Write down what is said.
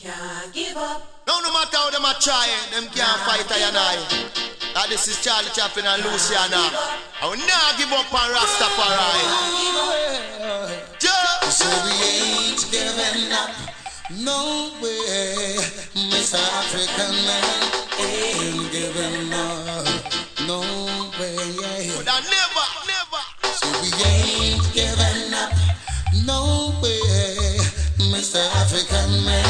Can't give up. No matter how them a try, them can't fight I and I. That this is Charlie Chaplin and Luciana. I will not give up on Rastafari. So we ain't giving up, no way. Mr. African man ain't giving up, no way. But I never. So we ain't giving up, no way. Mr. African man